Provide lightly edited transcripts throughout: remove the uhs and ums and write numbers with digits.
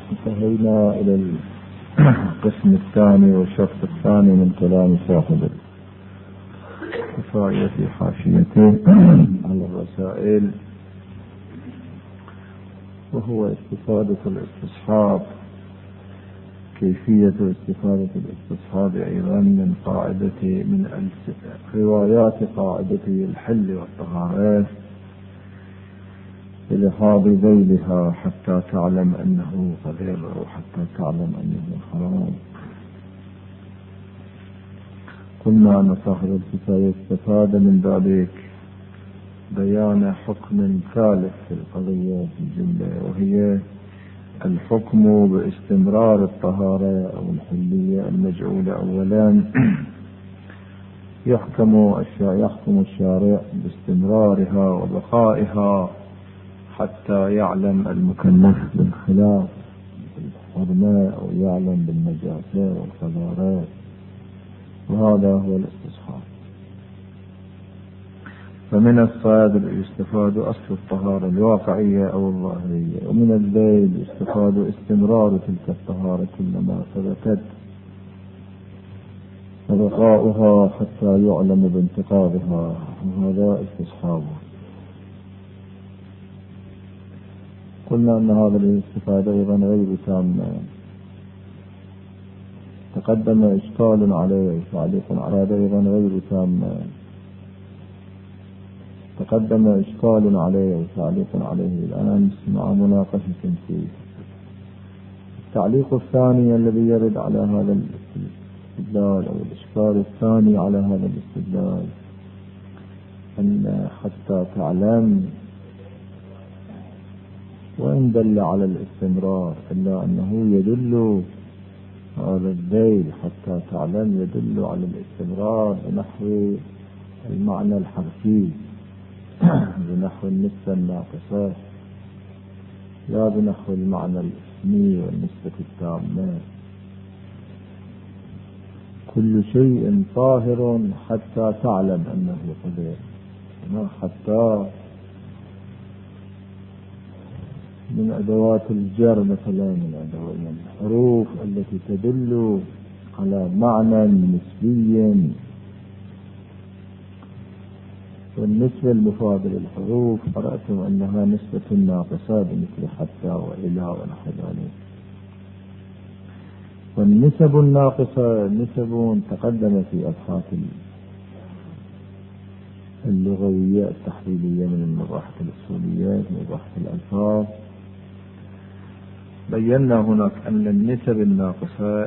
انتهينا إلى القسم الثاني والشرط الثاني من كلام صاحب الكفاية في حاشيته على الرسائل، وهو استفادة الاستصحاب. كيفية استفادة الاستصحاب أيضا من روايات قاعدته الحل والطهارات بلحاظ ذيلها حتى تعلم أنه قدر وحتى تعلم أنه حرام. قلنا أن صاحب الكفاية استفاد من ذلك بيان حكم ثالث في القضية في الجملة، وهي الحكم باستمرار الطهارة أو الحلية المجعولة. أولا يحكم الشارع باستمرارها وبقائها حتى يعلم المكلف بالخلاف بالحرمة أو يعلم بالنجاسة والقذارات، وهذا هو الاستصحاب. فمن الصيد يستفاد أصل الطهارة الواقعية أو الظاهرية، ومن الذيل يستفاد استمرار تلك الطهارة كلما ثبتت وبقاؤها حتى يعلم بانتقاضها، وهذا استصحابه. قلنا أن هذا الاستفادة أيضا غير تامة، تقدم إشكال عليه تعليق على هذا أيضا غير تامة، تقدم إشكال عليه تعليق عليه الآن مع مناقشة فيه. التعليق الثاني الذي يرد على هذا الاستدلال أو الإشكال الثاني على هذا الاستدلال أن حتى تعلم، وإن دل على الاستمرار إلا أنه يدل هذا الذيل حتى تعلم يدل على الاستمرار بنحو المعنى الحرفي بنحو النسبة الناقصة، لا بنحو المعنى الاسمي والنسبة التامة. كل شيء طاهر حتى تعلم أنه قدر، حتى من أدوات الجر مثلا، من الحروف التي تدل على معنى نسبي، والنسبة المفاضلة للحروف قرأتم أنها نسبة ناقصة بمثل حتى وإلى ونحو ذلك. والنسب الناقصة نسب تقدم في أبحاث اللغوية التحليلية من المباحث الأصولية مباحث الألفاظ. بينا هناك أن النسب الناقصة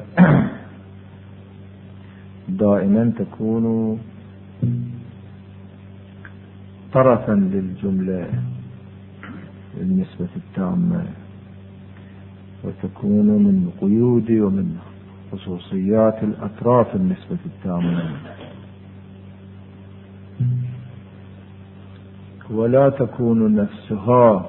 دائما تكون طرفا للجملة بالنسبة التامة، وتكون من قيود ومن خصوصيات الأطراف النسبة التامة، ولا تكون نفسها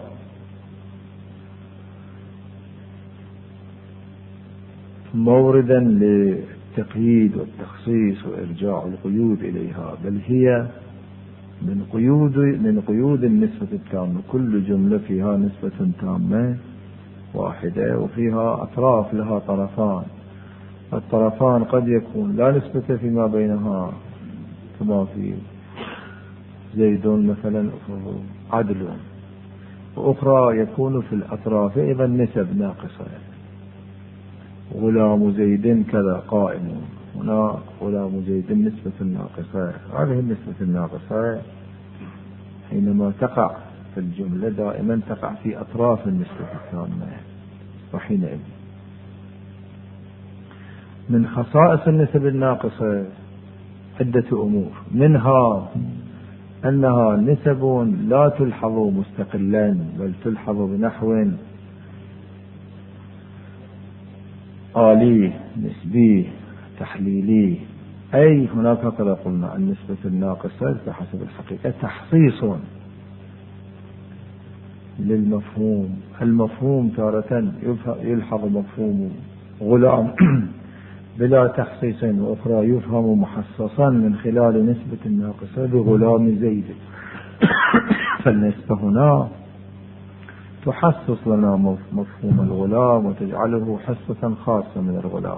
موردا للتقييد والتخصيص وإرجاع القيود إليها، بل هي من قيود النسبة التامة. كل جملة فيها نسبة تامة واحدة وفيها أطراف لها طرفان، الطرفان قد يكون لا نسبة فيما بينها، كما في زيد مثلا عدل، وأخرى يكون في الأطراف أيضا نسب ناقصة، غلام زيد كذا قائم، هنا غلام زيد نسبة ناقصة. هذه النسبة الناقصة حينما تقع في الجملة دائما تقع في أطراف النسبة التامة. وحينئذ من خصائص النسب الناقصة عدة أمور، منها أنها نسب لا تلحظ مستقلا، بل تلحظ بنحو آلي نسبي تحليلي. أي هناك كما قلنا النسبة الناقصة بحسب الحقيقة تحصيص للمفهوم. المفهوم تارة يلحظ مفهوم غلام بلا تحصيص، وأخرى يفهم محصصا من خلال نسبة ناقصة بغلام زيد. فالنسبة هنا تحسس لنا مفهوم الغلام وتجعله حصة خاصة من الغلام.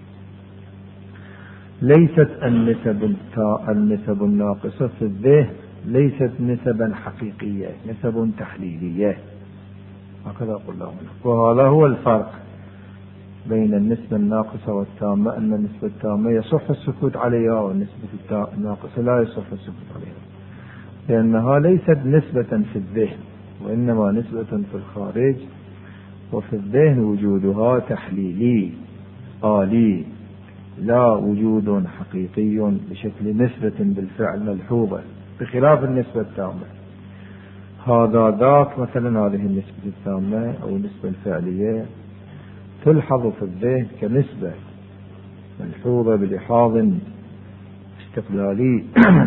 ليست النسب الناقصة في الذهن ليست نسبا حقيقية، نسب تحليلية، هكذا قلنا هنا. وهذا هو الفرق بين النسبة الناقصة والتامة، أن النسبة التامة يصح السكوت عليها، والنسبة الناقصة لا يصح السكوت عليها، لأنها ليست نسبة في الذهن وإنما نسبة في الخارج. وفي الذهن وجودها تحليلي آلي، لا وجود حقيقي بشكل نسبة بالفعل ملحوظة، بخلاف النسبة التامة. هذا ذاك مثلا هذه النسبة التامة أو النسبة الفعلية تلحظ في الذهن كنسبة ملحوظة بلحاظ استقلالي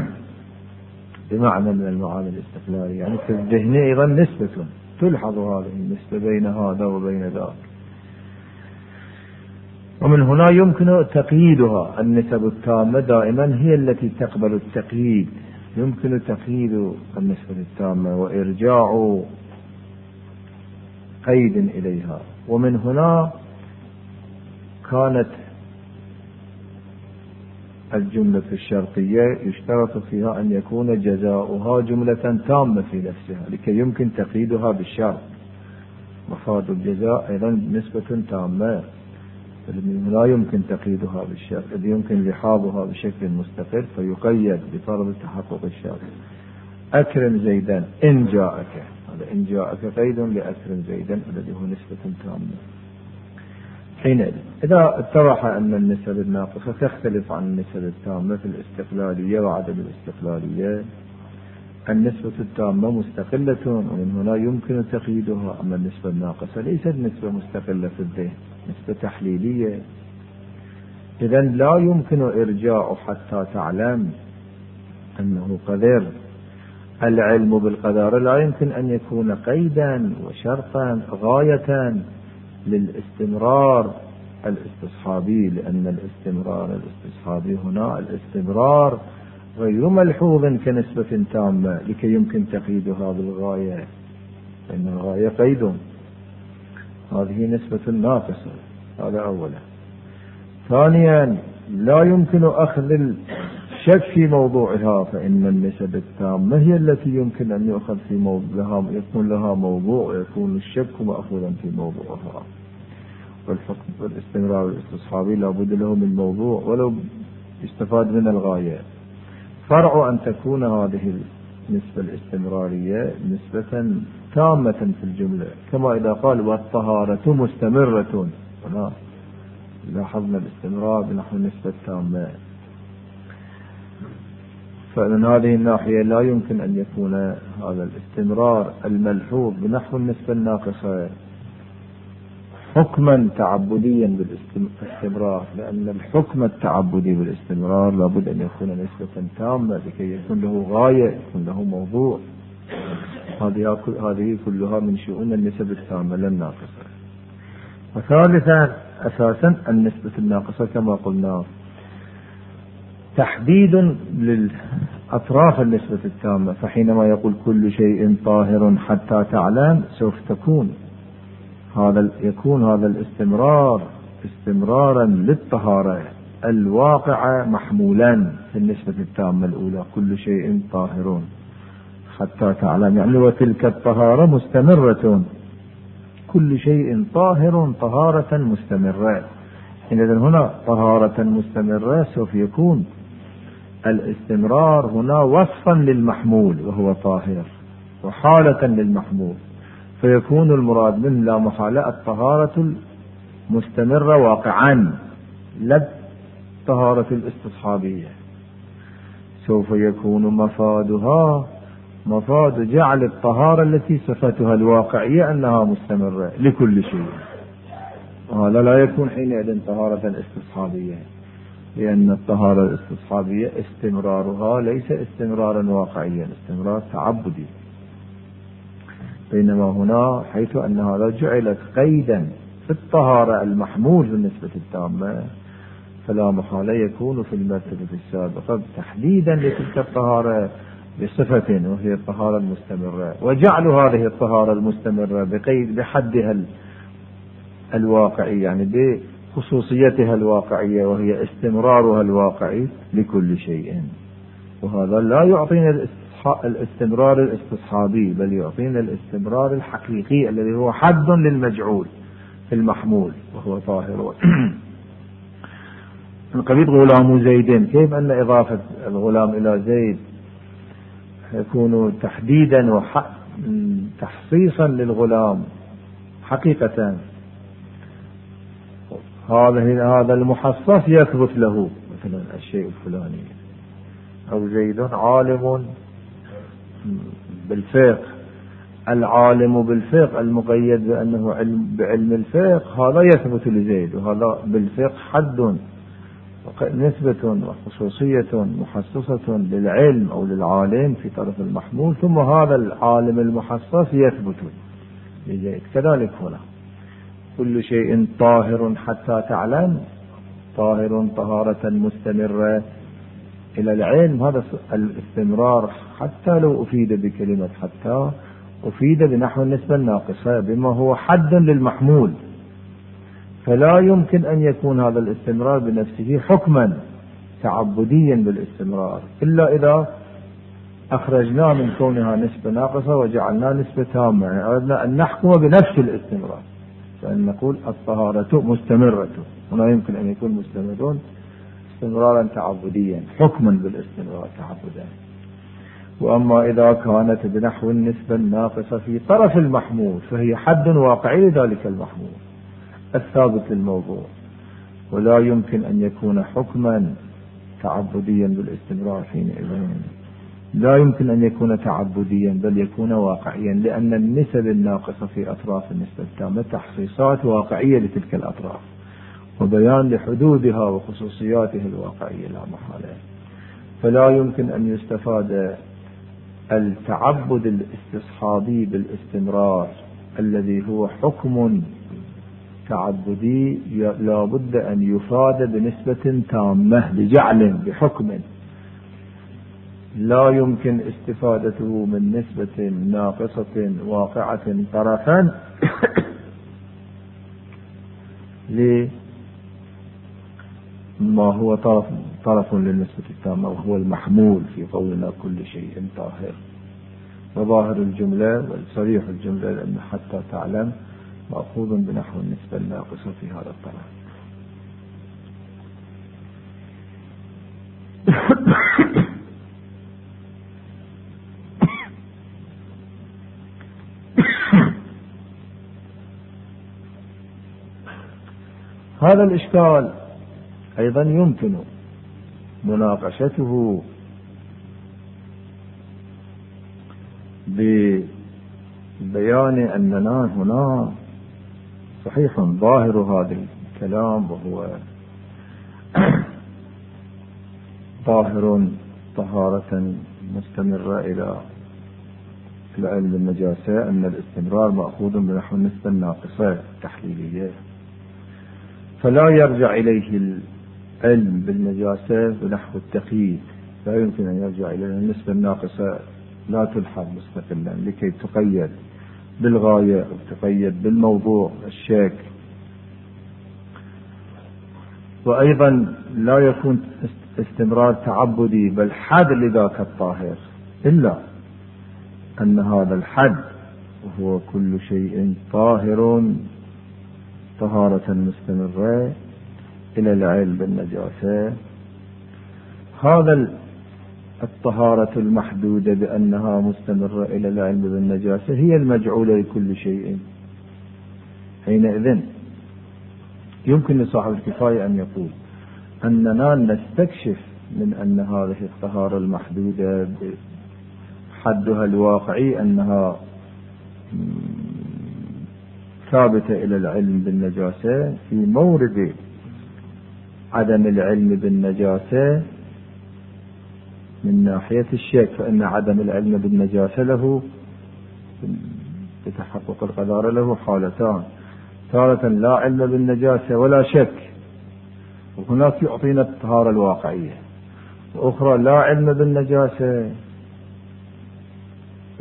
بمعنى من المعاني الاستقلالية، يعني في الذهن أيضا نسبة تلحظ هذه النسبة بين هذا وبين ذاك. ومن هنا يمكن تقييدها. النسب التامة دائما هي التي تقبل التقييد، يمكن تقييد النسبة التامة وإرجاع قيد إليها. ومن هنا كانت الجملة الشرطية يشترط فيها أن يكون جزاؤها جملة تامة في نفسها لكي يمكن تقييدها بالشرط. مفاد الجزاء أيضا نسبة تامة، لا يمكن تقييدها بالشرط، إذ يمكن لحاظها بشكل مستقل فيقيد بفرض تحقق الشرط. أكرم زيدا إن جاءك، هذا إن جاءك قيد لأكرم زيدا الذي هو نسبة تامة. حينئذ إذا اتضح أن النسب الناقصة تختلف عن النسب التامة في الاستقلالية وعدم الاستقلالية، النسبة التامة مستقلة ومن هنا يمكن تقييدها، أما النسبة الناقصة ليست نسبة مستقلة في الذهن، نسبة تحليلية. إذن لا يمكن إرجاع حتى تعلم أنه قدر. العلم بالقدر لا يمكن أن يكون قيدا وشرطا غاية للاستمرار الاستصحابي، لأن الاستمرار الاستصحابي هنا الاستمرار غير ملحوظ كنسبة تامة لكي يمكن تقييدها بالغاية، فإن الغاية قيد. هذه نسبة ناقصة، هذا أولا. ثانيا لا يمكن أخذ الشك في موضوعها، فإن النسب التامة هي التي يمكن أن يؤخذ في موضوعها، يكون لها موضوع ويكون الشك مأخوذا في موضوعها. والحكم والاستمرار الاستصحابي لابد له من موضوع ولو يستفاد من الغاية. فرع أن تكون هذه النسبة الاستمرارية نسبة تامة في الجملة، كما إذا قال والطهارة مستمرة، هنا لاحظنا الاستمرار بنحو النسبة التامة. فمن هذه الناحية لا يمكن أن يكون هذا الاستمرار الملحوظ بنحو النسبة الناقصة حكما تعبديا بالاستمرار، لأن الحكم التعبدي بالاستمرار لابد أن يكون نسبة تامة لكي يكون له غاية، يكون له موضوع. هذه كلها من شؤون النسب التامة لا الناقصة. وثالثا أساسا النسبة الناقصة كما قلنا تحديد للأطراف النسبة التامة، فحينما يقول كل شيء طاهر حتى تعلم سوف يكون هذا الاستمرار استمرارا للطهارة الواقعة محمولا في النسبة التامة الأولى، كل شيء طاهر حتى تعلم، يعني وتلك الطهارة مستمرة، كل شيء طاهر طهارة مستمرة. إذن هنا طهارة مستمرة سوف يكون الاستمرار هنا وصفا للمحمول وهو طاهر وحالة للمحمول، فيكون المراد منه لا محالة الطهارة المستمرة واقعا لا الطهارة الاستصحابية. سوف يكون مفادها مفاد جعل الطهارة التي صفتها الواقعية أنها مستمرة لكل شيء، وهذا لا يكون حينئذ طهارة استصحابية، لأن الطهارة الاستصحابية استمرارها ليس استمرارا واقعيا، استمرار تعبدي. بينما هنا حيث أن هذا جعلت قيدا في الطهارة المحمول بالنسبة التامة، فلا محالة يكون في المرتبة السابقة تحديدا لتلك الطهارة بصفة وهي الطهارة المستمرة، وجعل هذه الطهارة المستمرة بحدها الواقعي، يعني بخصوصيتها الواقعية، وهي استمرارها الواقعي لكل شيء. وهذا لا يعطينا الاستمرار الاستصحابي، بل يعطينا الاستمرار الحقيقي الذي هو حد للمجعول في المحمول وهو طاهر. من قبيل غلام زيد، كيف أن إضافة الغلام إلى زيد يكون تحديدا وتخصيصا للغلام حقيقة. هذا المحصص يثبت له مثلا الشيء الفلاني، أو زيد عالم بالفقه، العالم بالفقه المقيد بأنه بعلم الفقه هذا يثبت لزيد، وهذا بالفقه حد نسبة وخصوصية محسسة للعلم أو للعالم في طرف المحمول، ثم هذا العالم المحسس يثبت لزيد. كذلك هنا كل شيء طاهر حتى تعلم، طاهر طهارة مستمرة إلى العلم. هذا الاستمرار حتى لو أفيد بكلمة حتى أفيد بنحو النسبة الناقصة بما هو حد للمحمول، فلا يمكن أن يكون هذا الاستمرار بنفسه حكما تعبديا بالاستمرار، إلا إذا أخرجنا من كونها نسبة ناقصة وجعلنا نسبة تامة، يعني أردنا أن نحكم بنفس الاستمرار، فأن نقول الطهارة مستمرة. هنا يمكن أن يكون مستمرون استمرارا تعبديا حكما بالاستمرار تعبدا. وأما إذا كانت بنحو النسبة الناقصة في طرف المحمول فهي حد واقعي لذلك المحمول الثابت للموضوع، ولا يمكن أن يكون حكما تعبديا بالاستمرار حينئذ، لا يمكن أن يكون تعبديا بل يكون واقعيا، لأن النسب الناقصة في أطراف النسبة التامة تخصيصات واقعية لتلك الأطراف وبيان لحدودها وخصوصياتها الواقعية لا محالة. فلا يمكن أن يستفاد التعبد الاستصحابي بالاستمرار الذي هو حكم تعبدي، لا بد أن يفاد بنسبة تامة بجعل بحكم، لا يمكن استفادته من نسبة ناقصة واقعة طرفا لما هو طرف للنسبة التامة وهو المحمول في قولنا كل شيء طاهر. وظاهر الجملة والصريح الجملة لأن حتى تعلم مأخوذ بنحو النسبة الناقصة في هذا الطرف. هذا الإشكال أيضا يمكن مناقشته ببيان أننا هنا صحيح ظاهر هذا الكلام وهو ظاهر طهارة مستمرة إلى العلم النجاسة، أن الاستمرار مأخوذ بنحو النسبة الناقصة التحليلية، فلا يرجع إليه العلم بالنجاسة بنحو التقييد، لا يمكن أن يرجع إليه النسبة الناقصة، لا تلحظ مستقلا لكي تقيد بالغاية أو تقيد بالموضوع الشاك. وأيضا لا يكون استمرار تعبدي بل حد لذاك الطاهر، إلا أن هذا الحد وهو كل شيء طاهر طهارة مستمرة إلى العلم بالنجاسة. هذا الطهارة المحدودة بأنها مستمرة إلى العلم بالنجاسة هي المجعولة لكل شيء. حينئذ يمكن لصاحب الكفاية أن يقول أننا نستكشف من أن هذه الطهارة المحدودة حدها الواقعي أنها ثابتة إلى العلم بالنجاسة في مورد عدم العلم بالنجاسة من ناحية الشك، فإن عدم العلم بالنجاسة له بتحقق القدارة له حالتان: تارة لا علم بالنجاسة ولا شك، وهناك يعطينا الطهارة الواقعية، وأخرى لا علم بالنجاسة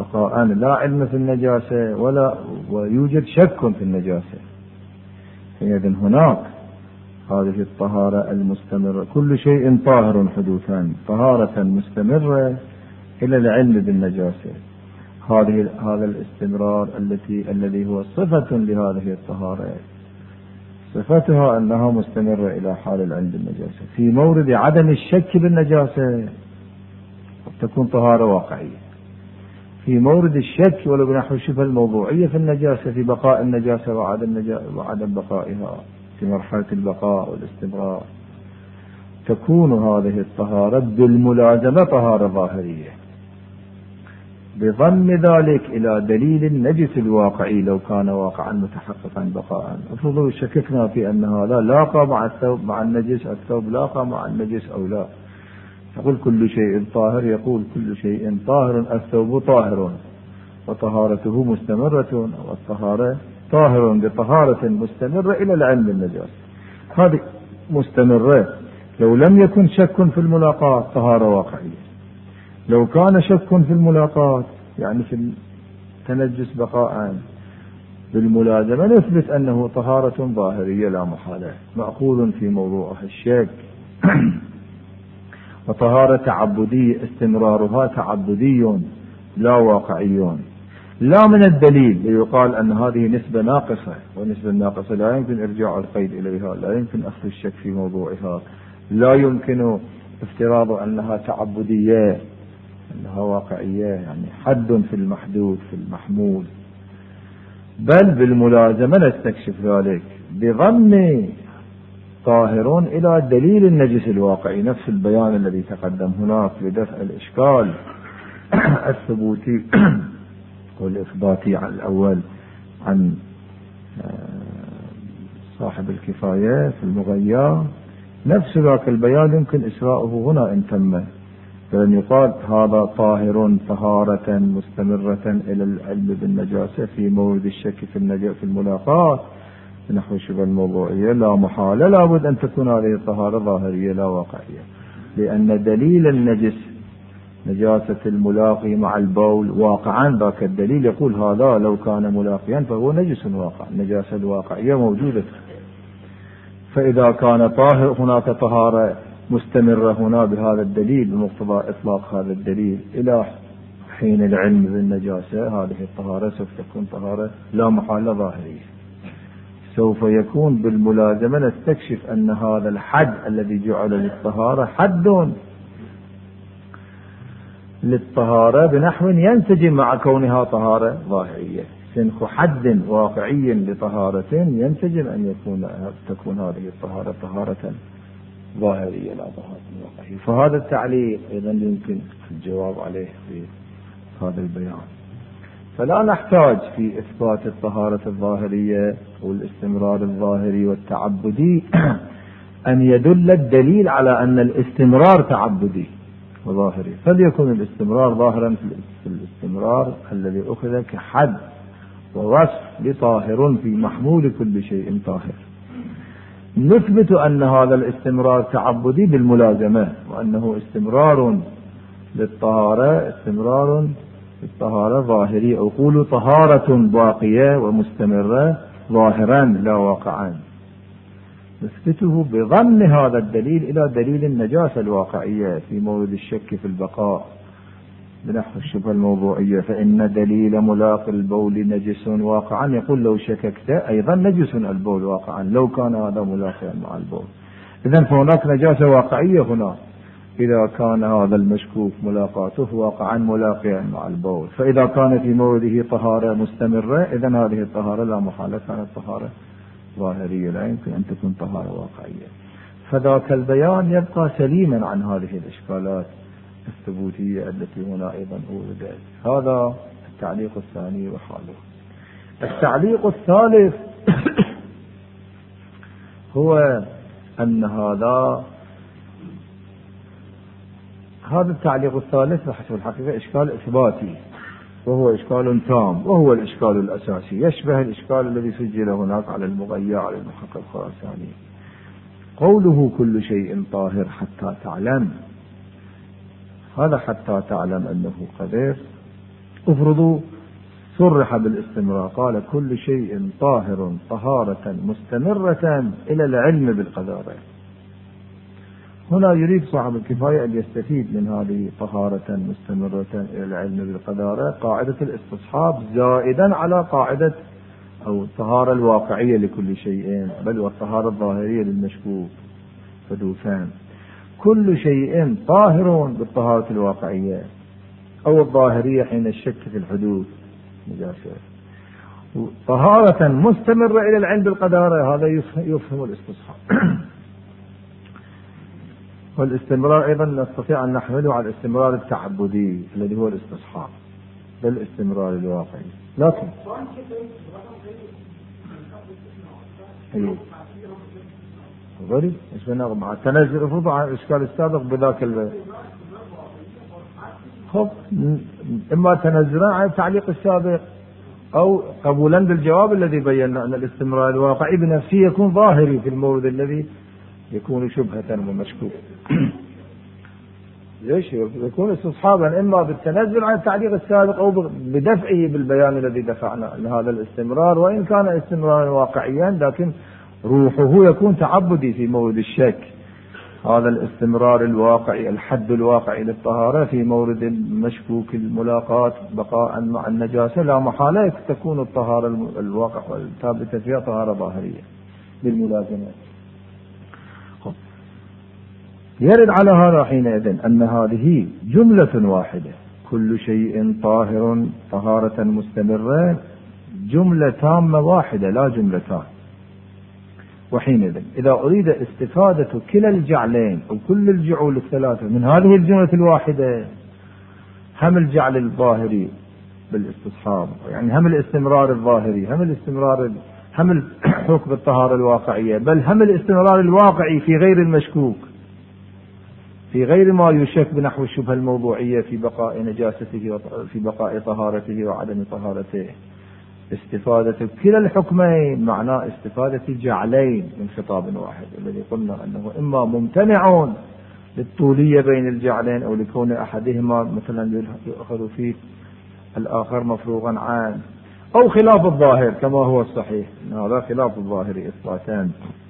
بقاء لا علم في النجاسة ويوجد شك في النجاسة. إذن هناك هذه الطهارة المستمرة، كل شيء طاهر حدوثا، طهارة مستمرة إلى العلم بالنجاسة. هذا الاستمرار الذي هو صفة لهذه الطهارة، صفتها أنها مستمرة إلى حال العلم بالنجاسة. في مورد عدم الشك بالنجاسة تكون طهارة واقعية. في مورد الشك ولو بنحو الشبهة الموضوعية في النجاسة، في بقاء النجاسة وعدم بقائها، في مرحلة البقاء والاستمرار، تكون هذه الطهارة بالملازمة طهارة ظاهرية، بضم ذلك إلى دليل النجس الواقعي لو كان واقعا متحققا بقاء. افرضوا شككنا في أن هذا لاقى مع الثوب مع النجس، الثوب لاقى مع النجس أو لا، يقول كل شيء طاهر، يقول كل شيء طاهر، الثوب طاهر وطهارته مستمرة، والطهارة طاهر بطهارة مستمرة إلى العلم بالنجاسة. هذه مستمرة. لو لم يكن شك في الملاقاة طهارة واقعية. لو كان شك في الملاقاة يعني في التنجس بقاء، بالملازمة نثبت أنه طهارة ظاهرية لا محالة، مأخوذ في موضوعها الشك. وطهارة تعبدية استمرارها تعبدي لا واقعي، لا من الدليل ليقال أن هذه نسبة ناقصة، والنسبة الناقصة لا يمكن إرجاع القيد إليها، لا يمكن أخذ الشك في موضوعها، لا يمكن افتراض أنها تعبدية، أنها واقعية، يعني حد في المحدود في المحمول. بل بالملازمة نستكشف ذلك بضم طاهرون إلى دليل النجس الواقعي، نفس البيان الذي تقدم هناك لدفع الإشكال الثبوتي والإثباتي على الأول عن صاحب الكفاية في المغيّة. نفس ذاك البيان يمكن إسراؤه هنا إن تم، فلن يقال هذا طاهر طهارة مستمرة إلى العلم بالنجاسة في مورد الشك في الملاقاة نحو شبه الموضوعية، لا محالة لابد أن تكون هذه الطهارة ظاهرية لا واقعية، لأن دليل النجس نجاسة الملاقي مع البول واقعا ذاك الدليل يقول هذا لو كان ملاقيا فهو نجس واقع، النجاسة الواقعية موجودة. فإذا كان طاهر هناك طهارة مستمرة هنا بهذا الدليل بمقتضى إطلاق هذا الدليل إلى حين العلم بالنجاسة، هذه الطهارة سوف تكون طهارة لا محالة ظاهرية. سوف يكون بالملازمة نستكشف أن هذا الحد الذي جعل للطهارة حد للطهارة بنحو ينسجم مع كونها طهارة ظاهرية، سنخ حد واقعي لطهارة ينسجم أن تكون هذه الطهارة طهارة ظاهرية لا طهارة واقعية. فهذا التعليق أيضا يمكن الجواب عليه في هذا البيان. فلا نحتاج في إثبات الطهارة الظاهرية والاستمرار الظاهري والتعبدي أن يدل الدليل على أن الاستمرار تعبدي وظاهري، فليكن الاستمرار ظاهرا في الاستمرار الذي أخذ كحد ووصف لطاهر في محمول كل شيء طاهر. نثبت أن هذا الاستمرار تعبدي بالملازمة، وأنه استمرار للطهارة استمرار للطهارة ظاهري، أو قولوا طهارة باقية ومستمرة ظاهرا لا واقعا. نثبته بضم هذا الدليل إلى دليل النجاسة الواقعية في مورد الشك في البقاء بنحو الشبهة الموضوعية، فإن دليل ملاق البول نجس واقعا، يقول لو شككت أيضا نجس البول واقعا لو كان هذا ملاقيا مع البول. إذن فهناك نجاسة واقعية هنا إذا كان هذا المشكوك ملاقاته واقعا ملاقيا مع البول. فإذا كان في مورده طهارة مستمرة إذن هذه الطهارة لا محالة كانت طهارة ظاهرية، لا يمكن أن تكون طهارة واقعية. فذاك البيان يبقى سليما عن هذه الإشكالات الثبوتية التي هنا أيضا أوردت. هذا التعليق الثاني وحاله. التعليق الثالث هو أن هذا التعليق الثالث بحسب الحقيقة إشكال إثباتي، وهو إشكال تام، وهو الإشكال الأساسي، يشبه الإشكال الذي سجل هناك على المغيّة على المحقق الخراساني. قوله كل شيء طاهر حتى تعلم، هذا حتى تعلم أنه قدر افرضوا صرح بالاستمرار، قال كل شيء طاهر طهارة مستمرة إلى العلم بالقدر. هنا يريد صاحب الكفاية أن يستفيد من هذه طهارة مستمرة إلى العلم بالقدر قاعدة الاستصحاب زائدا على قاعدة أو الطهارة الواقعية لكل شيء، بل والطهارة الظاهرية للمشكوك. فدوثان كل شيء طاهر بالطهارة الواقعية أو الظاهرية حين الشك في الحدوث نجاسة، طهارة مستمرة إلى العلم بالقدر، هذا يفهم الاستصحاب. والاستمرار أيضا نستطيع أن نحمله على الاستمرار التعبدي الذي هو الاستصحاب بالاستمرار الواقعي. لكن غريب ايش بنقول مع التنزل افرض عن الاشكال السابق بذاك خب اما تنزلا عن التعليق السابق او قبولا بالجواب الذي بينا ان الاستمرار الواقعي بنفسه يكون ظاهري في المورد الذي يكون شبهة ومشكوك. ليش يكون استصحابا اما بالتنزل عن التعليق السابق او بدفعه بالبيان الذي دفعنا لهذا الاستمرار، وان كان استمرارا واقعيا لكن روحه يكون تعبدي في مورد الشك. هذا الاستمرار الواقعي الحد الواقعي للطهارة في مورد المشكوك الملاقات بقاء مع النجاسة لا محالة تكون الطهارة الواقع الثابتة فيها طهارة ظاهرية بالملازمات. يرد على هذا حينئذ أن هذه جملة واحدة، كل شيء طاهر طهارة مستمرة، جملة تامة واحدة لا جملتان. وحينئذ إذا أريد استفادة كلا الجعلين أو كل الجعول الثلاثة من هذه الجملة الواحدة، هم الجعل الظاهري بالاستصحاب يعني هم الاستمرار الظاهري هم الحكم الطهارة الواقعية، بل هم الاستمرار الواقعي في غير المشكوك في غير ما يشك بنحو الشبهة الموضوعية في بقاء نجاسته وفي بقاء طهارته وعدم طهارته. استفادة كلا الحكمين معناه استفادة جعلين من خطاب واحد الذي قلنا أنه إما ممتنع للطولية بين الجعلين أو لكون أحدهما مثلا يؤخذ فيه الآخر مفروغا عنه، أو خلاف الظاهر كما هو الصحيح إن هذا خلاف الظاهر إثباتان.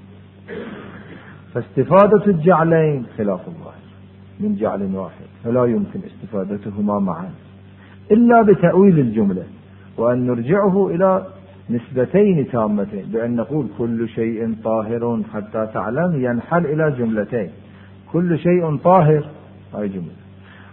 فاستفادة الجعلين خلاف الظاهر من جعل واحد، فلا يمكن استفادتهما معا إلا بتأويل الجملة، وأن نرجعه إلى نسبتين تامتين، بأن نقول كل شيء طاهر حتى تعلم ينحل إلى جملتين، كل شيء طاهر هاي جملة،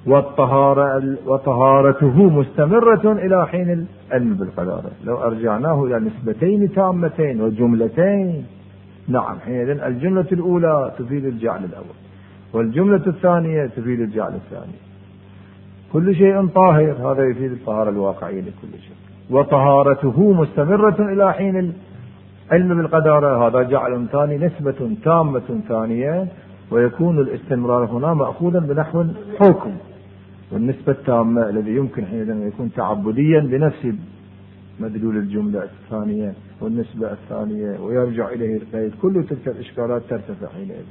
وطهارته مستمرة إلى حين العلم بالقدر. لو أرجعناه إلى نسبتين تامتين وجملتين نعم حينئذ الجملة الأولى تفيد الجعل الأول والجملة الثانية تفيد الجعل الثاني. كل شيء طاهر هذا يفيد الطهارة الواقعية لكل شيء، وطهارته مستمرة إلى حين العلم بالقدر هذا جعل ثاني نسبة تامة ثانية، ويكون الاستمرار هنا مأخوذا بنحو الحكم، والنسبة التامة الذي يمكن حينئذ أن يكون تعبديا بنفس مدلول الجملة الثانية والنسبة الثانية ويرجع إليه القيد. كل تلك الإشكالات ترتفع حينئذ،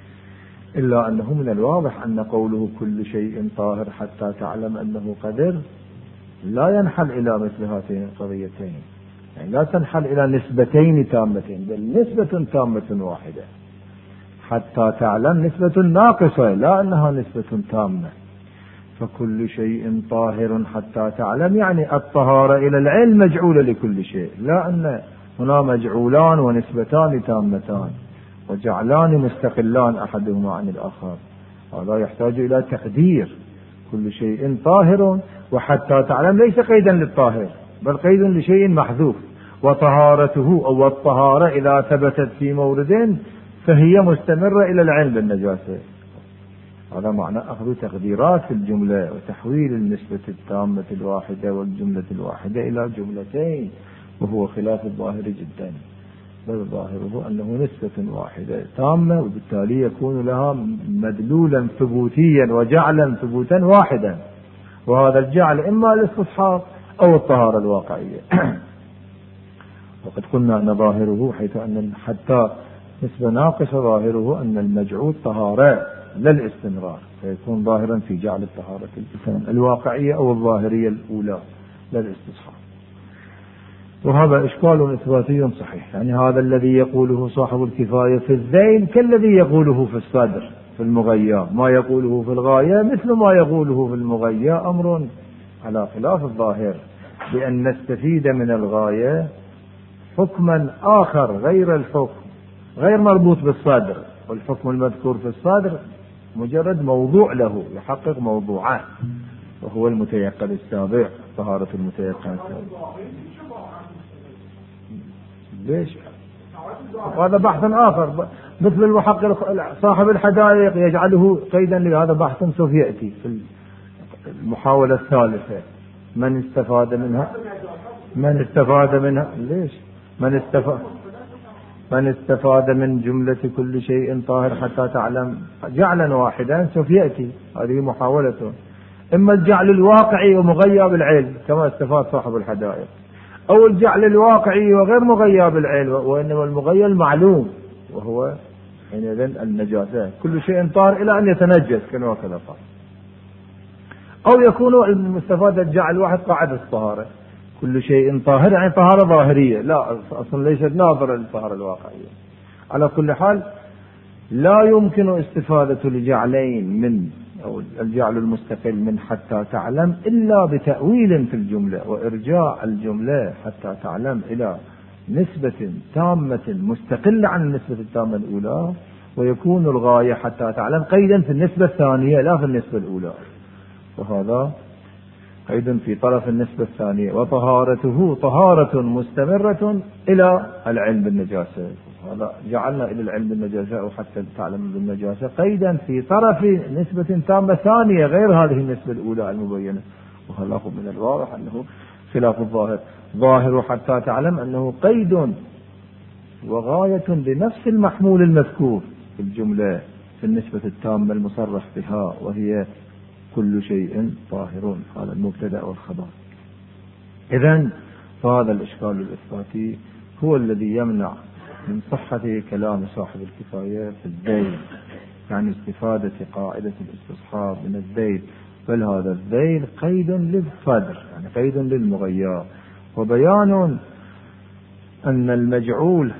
إلا أنه من الواضح أن قوله كل شيء طاهر حتى تعلم أنه قدر لا ينحل إلى مثل هاتين القضيتين، يعني لا تنحل إلى نسبتين تامتين بل نسبة تامة واحدة. حتى تعلم نسبة ناقصة لا أنها نسبة تامة. فكل شيء طاهر حتى تعلم يعني الطهارة إلى العلم مجعولة لكل شيء، لا أن هنا مجعولان ونسبتان تامتان وجعلان مستقلان أحدهما عن الآخر. هذا يحتاج إلى تقدير. كل شيء طاهر وحتى تعلم ليس قيدا للطاهر بل قيد لشيء محذوف، وطهارته أو الطهارة إذا ثبتت في مورد فهي مستمرة إلى العلم بالنجاسة. هذا معنى أخذ تقديرات في الجملة وتحويل النسبة التامة الواحدة والجملة الواحدة إلى جملتين، وهو خلاف الظاهر جدا، بل ظاهره أنه نسبة واحدة تامة وبالتالي يكون لها مدلولا ثبوتيا وجعلا ثبوتا واحدا، وهذا الجعل إما الاستصحاب أو الطهارة الواقعية. وقد قلنا أن ظاهره حيث أن حتى نسبة ناقصة ظاهره أن المجعول طهارة للاستمرار، فيكون ظاهرا في جعل الطهارة الواقعية أو الظاهرية الأولى للاستصحاب. وهذا إشكال إثباتي صحيح، يعني هذا الذي يقوله صاحب الكفاية في الذيل كالذي يقوله في الصدر في المغيّة، ما يقوله في الغاية مثل ما يقوله في المغيّة، أمر على خلاف الظاهر، بأن نستفيد من الغاية حكما آخر غير الحكم، غير مربوط بالصدر، والحكم المذكور في الصدر مجرد موضوع له يحقق موضوعات، وهو المتيقن السابع، طهارة المتيقن السابع. ليش؟ هذا بحث آخر، مثل المحقق صاحب الحدائق يجعله قيدا لهذا، بحث سوف يأتي في المحاولة الثالثة. من استفاد منها ليش؟ من استفاد من جملة كل شيء طاهر حتى تعلم جعلا واحدا سوف يأتي، هذه محاولته. إما الجعل الواقعي ومغيى بالعلم كما استفاد صاحب الحدائق، أو الجعل الواقعي وغير مغيى بالعلم، وإنما المغيى المعلوم وهو حينئذ النجاسة، كل شيء طاهر إلى أن يتنجس كما كذا قال. أو يكون المستفاد الجعل واحد قاعدة الطهارة، كل شيء طاهر يعني طهارة ظاهرية، لا أصلا ليست ناظرة للطهارة الواقعية. على كل حال لا يمكن استفادة الجعلين من أو الجعل المستقل من حتى تعلم إلا بتأويل في الجملة، وإرجاع الجملة حتى تعلم إلى نسبة تامة مستقلة عن النسبة التامة الأولى، ويكون الغاية حتى تعلم قيدا في النسبة الثانية لا في النسبة الأولى، وهذا قيد في طرف النسبة الثانية. وطهارته طهارة مستمرة إلى العلم بالنجاسة، هذا جعلنا إلى العلم بالنجاسة أو حتى تعلم بالنجاسة قيدا في طرف نسبة تامة ثانية غير هذه النسبة الأولى المبينة. وهذا من الواضح أنه خلاف الظاهر. ظاهر حتى تعلم أنه قيد وغاية لنفس المحمول المذكور في الجملة في النسبة التامة المصرح بها، وهي كل شيء طاهر، هذا المبتدأ والخبر. إذن فهذا الإشكال الإثباتي هو الذي يمنع من صحة كلام صاحب الكفاية في الذيل، يعني استفادة قاعدة الاستصحاب من الذيل، بل هذا الذيل قيد للصدر يعني قيد للمغيّة، وبيان أن المجعول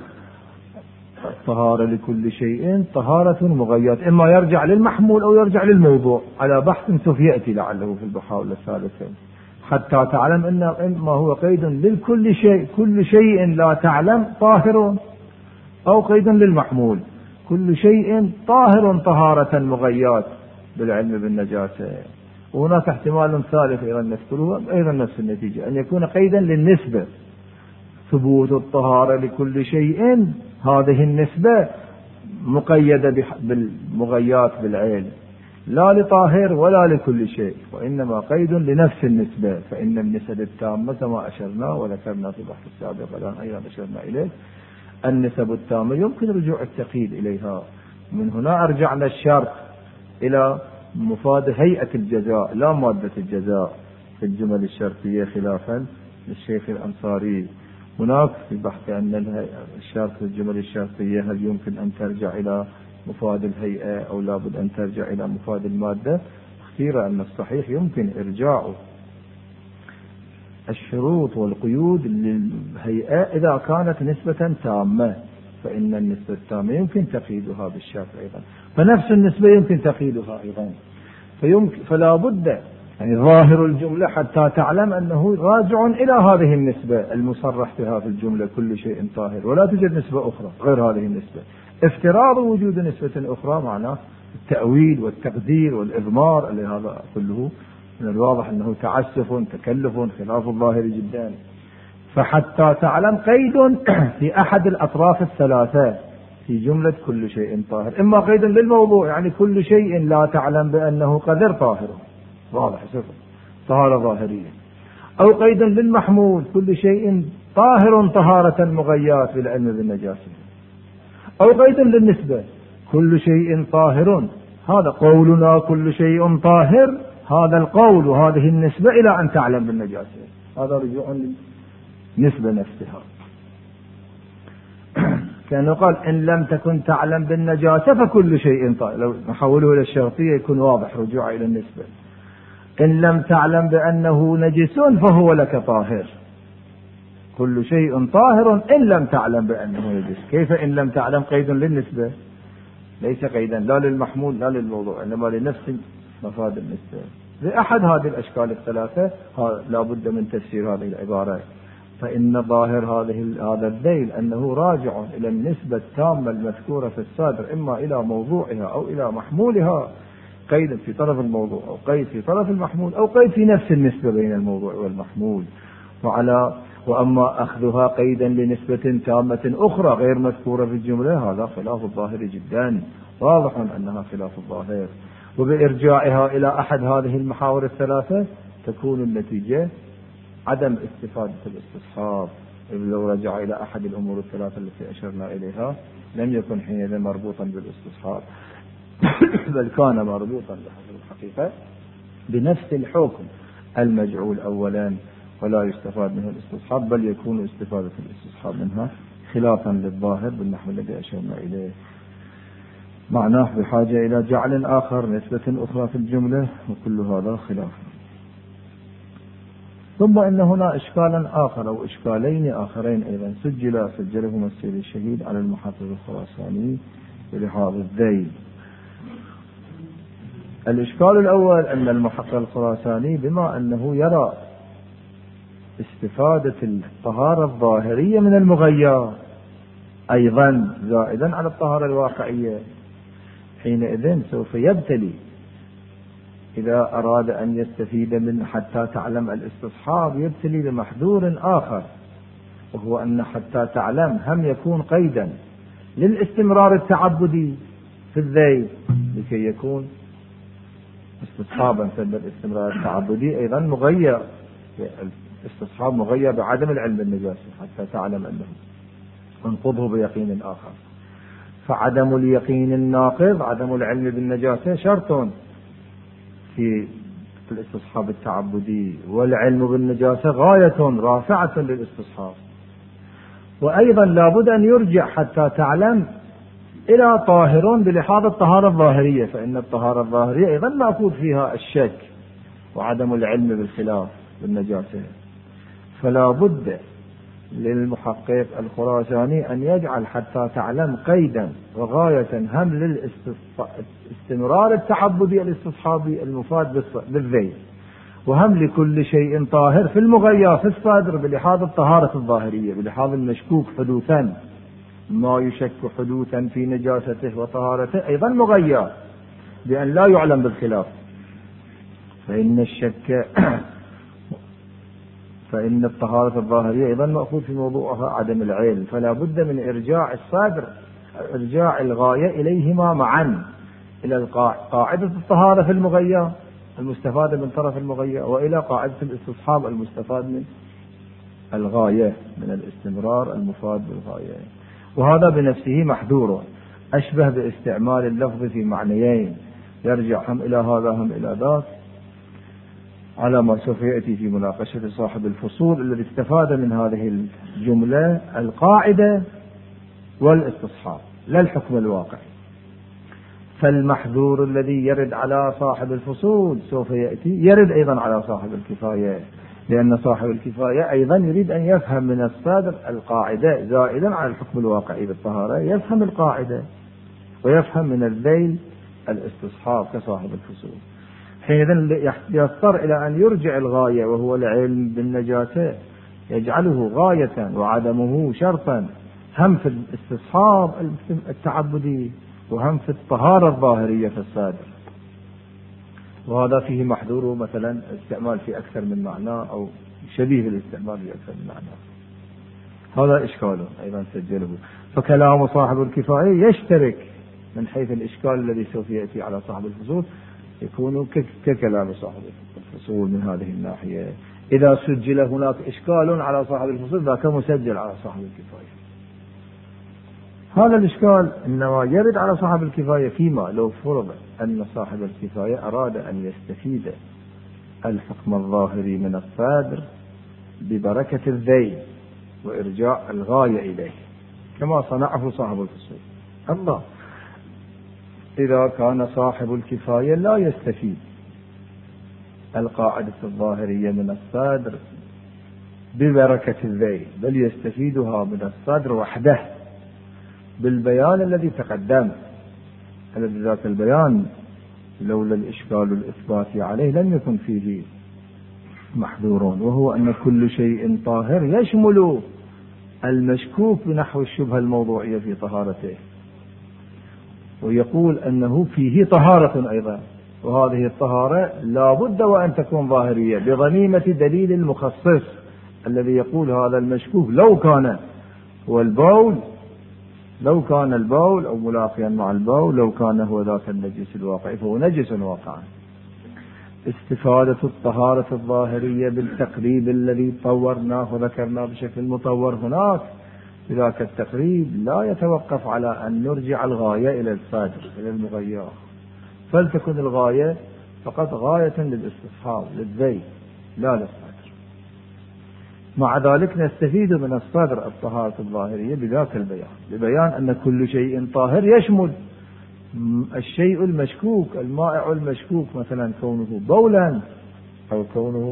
الطهارة لكل شيء طهارة مغيّة، إما يرجع للمحمول أو يرجع للموضوع، على بحث سوف يأتي لعله في المحاولة الثالثة، حتى تعلم أن إما هو قيد للكل شيء، كل شيء لا تعلم طاهر، أو قيد للمحمول كل شيء طاهر طهارة مغيّات بالعلم بالنجاسة. وهناك احتمال ثالث أيضا نذكره أيضا نفس النتيجة، أن يكون قيدا للنسبة، ثبوت الطهارة لكل شيء، هذه النسبة مقيدة بالمغيّات بالعلم، لا لطاهر ولا لكل شيء، وإنما قيد لنفس النسبة. فإن النسب التامة كما أشرنا وذكرنا في البحث السابق الآن أيضا أشرنا إليه، النسب التامة يمكن رجوع التقييد إليها. من هنا أرجعنا الشرط إلى مفاد هيئة الجزاء لا مادة الجزاء في الجمل الشرطية، خلافا للشيخ الأنصاري. هناك في بحث أن الشرط في الجمل الشرطية هل يمكن أن ترجع إلى مفاد الهيئة أو لابد أن ترجع إلى مفاد المادة، اختير أن الصحيح يمكن إرجاع الشروط والقيود للهيئة إذا كانت نسبة تامة، فإن النسبة التامة يمكن تقييدها بالشرط أيضا، فنفس النسبة يمكن تقييدها أيضا، فلا بد يعني ظاهر الجملة حتى تعلم أنه راجع إلى هذه النسبة المصرح بها في الجملة كل شيء طاهر، ولا توجد نسبة أخرى غير هذه النسبة. افتراض وجود نسبة أخرى معناه التأويل والتقدير والإضمار، اللي هذا كله من الواضح أنه تعسف تكلف خلاف الظاهر جدا. فحتى تعلم قيد في أحد الأطراف الثلاثة في جملة كل شيء طاهر، إما قيد للموضوع يعني كل شيء لا تعلم بأنه قدر طاهر، واضح صفر طهارة ظاهرية، أو قيد للمحمول كل شيء طاهر طهارة مغيّات بالعلم بالنجاسة، أو قيد للنسبة كل شيء طاهر، هذا قولنا كل شيء طاهر، هذا القول وهذه النسبة إلى أن تعلم بالنجاسة، هذا رجوع للنسبة نفسها. كأنه قال إن لم تكن تعلم بالنجاسة فكل شيء طاهر، لو نحوله إلى الشرطية يكون واضح رجوع إلى النسبة. إن لم تعلم بأنه نجس فهو لك طاهر. كل شيء طاهر إن لم تعلم بأنه نجس. كيف إن لم تعلم؟ قيد للنسبة، ليس قيدا لا للمحمول لا للموضوع، إنما لنفس مفاد النسبة. لأحد هذه الأشكال الثلاثة لا بد من تفسير هذه العبارة. فإن ظاهر هذا الذيل أنه راجع إلى النسبة التامة المذكورة في الصدر، إما إلى موضوعها أو إلى محمولها، قيد في طرف الموضوع أو قيد في طرف المحمول أو قيد في نفس النسبة بين الموضوع والمحمول. وأما أخذها قيدا لنسبة تامة أخرى غير مذكورة في الجملة هذا خلاف الظاهر جدا، واضح أنها خلاف الظاهر. وبإرجاعها إلى أحد هذه المحاور الثلاثة تكون النتيجة عدم استفادة الاستصحاب. لو رجع إلى أحد الأمور الثلاثة التي أشرنا إليها لم يكن حينئذ مربوطا بالاستصحاب بل كان مربوطا بحسب الحقيقة بنفس الحكم المجعول أولا، ولا يستفاد منه الاستصحاب بل يكون استفادة الاستصحاب منها خلافا للظاهر بالنحو الذي أشرنا إليه. معناه بحاجة إلى جعل آخر، نسبة أخرى في الجملة، وكل هذا خلاف. ثم إن هنا إشكالا آخر أو إشكالين آخرين أيضا سجلهما السيد الشهيد على المحافظ الخراساني بلحاظ الذيل. الإشكال الأول أن المحقق الخراساني بما أنه يرى استفادة الطهارة الظاهرية من المغير أيضا زائدا على الطهارة الواقعية، حينئذ سوف يبتلي إذا أراد أن يستفيد من حتى تعلم الاستصحاب يبتلي بمحذور آخر، وهو أن حتى تعلم هم يكون قيدا للاستمرار التعبدي في الذيل لكي يكون استصحابا. فالاستمرار التعبدي أيضا مغير، الاستصحاب مغير بعدم العلم بالنجاسة حتى تعلم أنه انقضه بيقين آخر. فعدم اليقين الناقض عدم العلم بالنجاسة شرط في الاستصحاب التعبدي، والعلم بالنجاسة غاية رافعة للاستصحاب. وأيضا لابد أن يرجع حتى تعلم إلى طاهر بلحاظ الطهارة الظاهرية، فإن الطهارة الظاهرية أيضا مأخوذ فيها الشك وعدم العلم بالخلاف بالنجاسة. فلا بد للمحقق الخراساني أن يجعل حتى تعلم قيدا وغاية هم للاستمرار التعبدي الاستصحابي المفاد بالذيل، وهم لكل شيء طاهر في المغير في الصدر بلحاظ الطهارة الظاهرية بلحاظ المشكوك حدوثا، ما يشك حدوثا في نجاسته وطهارته أيضا مغير بأن لا يعلم بالخلاف. فإن الطهارة الظاهرية أيضا مأخوذ في موضوعها عدم العلم، فلا بد من إرجاع الصدر إرجاع الغاية إليهما معا، إلى قاعدة الطهارة في المغير المستفادة من طرف المغير، وإلى قاعدة الاستصحاب المستفاد من الغاية من الاستمرار المفاد بالغاية. وهذا بنفسه محذور، أشبه باستعمال اللفظ في معنيين يرجع هم إلى هذا هم إلى ذاك، على ما سوف يأتي في مناقشة صاحب الفصول الذي استفاد من هذه الجملة القاعدة والاستصحاب لا الحكم الواقعي. فالمحذور الذي يرد على صاحب الفصول سوف يأتي يرد أيضا على صاحب الكفاية، لأن صاحب الكفاية أيضا يريد أن يفهم من الصدر القاعدة زائدا على الحكم الواقعي بالطهارة، يفهم القاعدة ويفهم من الذيل الاستصحاب كصاحب الفصول. حينئذ يضطر إلى أن يرجع الغاية وهو العلم بالنجاسة، يجعله غاية وعدمه شرطا هم في الاستصحاب التعبدي وهم في الطهارة الظاهرية في الصدر. وهذا فيه محذور مثلا استعمال في أكثر من معنى أو شبيه بالاستعمال في أكثر من معنى، هذا إشكاله أيضا سجله. فكلام صاحب الكفاية يشترك من حيث الإشكال الذي سوف يأتي على صاحب الفصول يكون ككلام صاحب الفصول من هذه الناحية. إذا سجل هناك إشكال على صاحب الفصول ذاك مسجل على صاحب الكفاية. هذا الإشكال إنما يرد على صاحب الكفاية فيما لو فرض أن صاحب الكفاية أراد أن يستفيد الحكم الظاهري من الصدر ببركة الذيل وإرجاع الغاية إليه كما صنعه صاحب الفصول. الله إذا كان صاحب الكفاية لا يستفيد القاعدة الظاهرية من الصدر ببركة الذيل، بل يستفيدها من الصدر وحده بالبيان الذي تقدم، الذي ذات البيان لولا الإشكال الإثباتي عليه لم يكن فيه محذورون، وهو أن كل شيء طاهر يشمل المشكوك بنحو الشبهة الموضوعية في طهارته، ويقول أنه فيه طهارة أيضا، وهذه الطهارة لا بد وأن تكون ظاهرية بضميمة دليل المخصص الذي يقول هذا المشكوك لو كان هو البول، لو كان البول أو ملاقيا مع البول، لو كان هو ذاك النجس الواقعي فهو نجس واقعا. استفادة الطهارة الظاهرية بالتقريب الذي طورناه وذكرناه بشكل مطور هناك، ذاك التقريب لا يتوقف على أن نرجع الغاية إلى الصادر إلى المغير، فلتكن الغاية فقط غاية للاستصحاب للذيل لا للصدر. مع ذلك نستفيد من الصدر الطهارة الظاهرية بذاك البيان، ببيان أن كل شيء طاهر يشمل الشيء المشكوك، المائع المشكوك مثلا كونه بولا أو كونه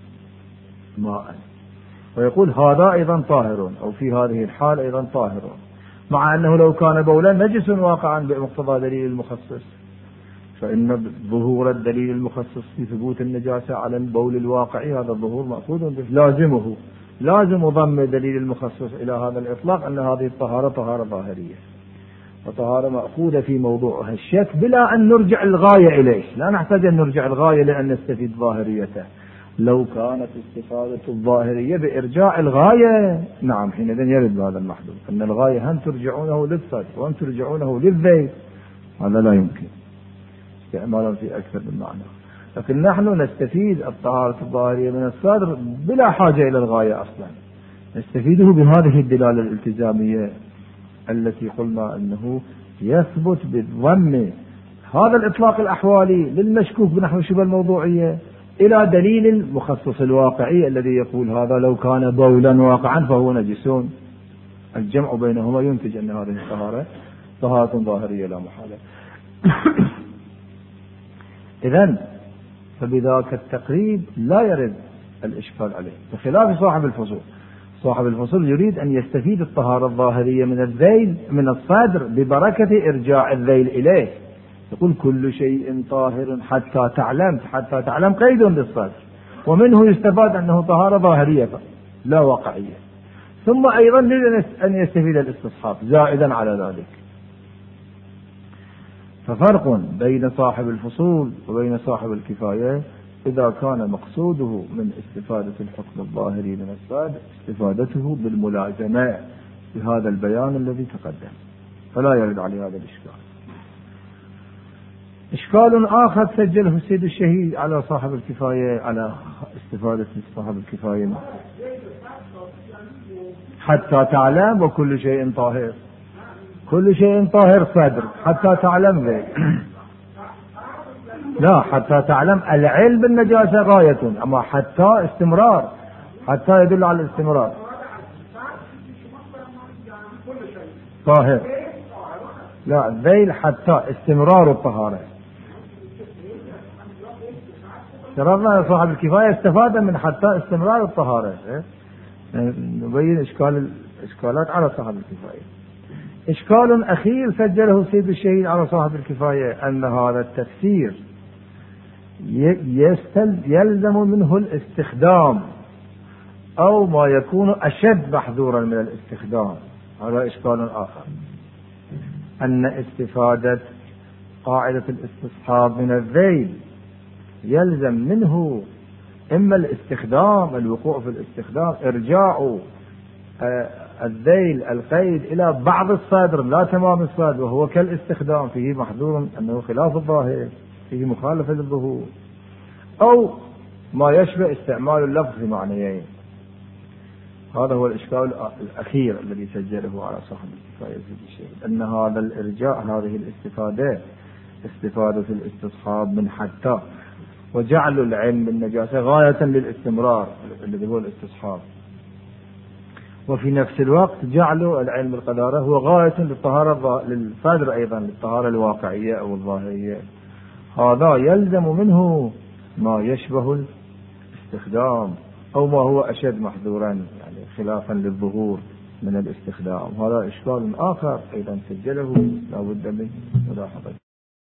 ماء، ويقول هذا أيضا طاهر أو في هذه الحال أيضا طاهر، مع أنه لو كان بولا نجس واقعا بمقتضى دليل المخصص، فإن ظهور الدليل المخصص في ثبوت النجاسة على البول الواقعي هذا الظهور مأخوذ به، لازم ضم دليل المخصص إلى هذا الإطلاق أن هذه الطهارة طهارة ظاهرية، وطهارة مأخوذة في موضوعها الشك بلا أن نرجع الغاية إليه، لا نحتاج أن نرجع الغاية لأن نستفيد ظاهريته. لو كانت استفادة الظاهرية بإرجاع الغاية نعم حينئذ يرد هذا المحذور، أن الغاية هم ترجعونه للصدر وهم ترجعونه للذيل، هذا لا يمكن استعمالا في أكثر من معنى. لكن نحن نستفيد الطهارة الظاهرية من الصدر بلا حاجة إلى الغاية أصلا، نستفيده بهذه الدلالة الالتزامية التي قلنا أنه يثبت بالضم هذا الإطلاق الأحوالي للمشكوك بنحو الشبهة الموضوعية إلى دليل المخصص الواقعي الذي يقول هذا لو كان بولا واقعا فهو نجسون. الجمع بينهما ينتج أن هذه الطهارة طهارة ظاهرية لا محالة. إذن فبذاك التقريب لا يرد الإشكال عليه، بخلاف صاحب الفصول. صاحب الفصول يريد أن يستفيد الطهارة الظاهرية من الذيل من الصدر ببركة إرجاع الذيل إليه، يقول كل شيء طاهر حتى تعلم قيد للصدر، ومنه يستفاد أنه طهارة ظاهرية لا واقعية، ثم أيضا أن يستفيد الاستصحاب زائدا على ذلك. ففرق بين صاحب الفصول وبين صاحب الكفاية إذا كان مقصوده من استفادة الحكم الظاهري من الصدر استفادته بالملازمة بهذا البيان الذي تقدم، فلا يرد عليه هذا الإشكال. إشكال آخر سجله السيد الشهيد على صاحب الكفاية، على استفادة صاحب الكفاية حتى تعلم وكل شيء طاهر، كل شيء طاهر صدر حتى تعلم ذي لا حتى تعلم العلم بالنجاسة غاية، أما حتى استمرار، حتى يدل على الاستمرار طاهر، لا الذيل حتى استمرار الطهارة. شرطنا صاحب الكفاية استفاد من حتى استمرار الطهارة، نبين إشكالات على صاحب الكفاية. إشكال أخير سجله سيد الشهيد على صاحب الكفاية أن هذا التفسير يلزم منه الاستخدام أو ما يكون أشد محذورا من الاستخدام. هذا إشكال آخر، أن استفادة قاعدة الاستصحاب من الذيل يلزم منه إما الاستخدام، الوقوع في الاستخدام، إرجاع الذيل القيد إلى بعض الصدر لا تمام الصدر، وهو كالاستخدام فيه محذور أنه خلاف الظاهر فيه مخالفة للظهور، أو ما يشبه استعمال اللفظ في معنيين. هذا هو الإشكال الأخير الذي سجله على صاحب الكفاية في الشيء، أن هذا الإرجاع هذه الاستفادة استفادة الاستصحاب من حتى وجعل العلم بالنجاسة غاية للاستمرار الذي هو الاستصحاب، وفي نفس الوقت جعلوا العلم بالقدارة هو غاية للطهارة للصدر أيضا للطهارة الواقعية أو الظاهرية. هذا يلزم منه ما يشبه الاستخدام أو ما هو أشد محظورا، يعني خلافا للظهور من الاستخدام. هذا إشكال آخر أيضا سجله لا بد من ملاحظته.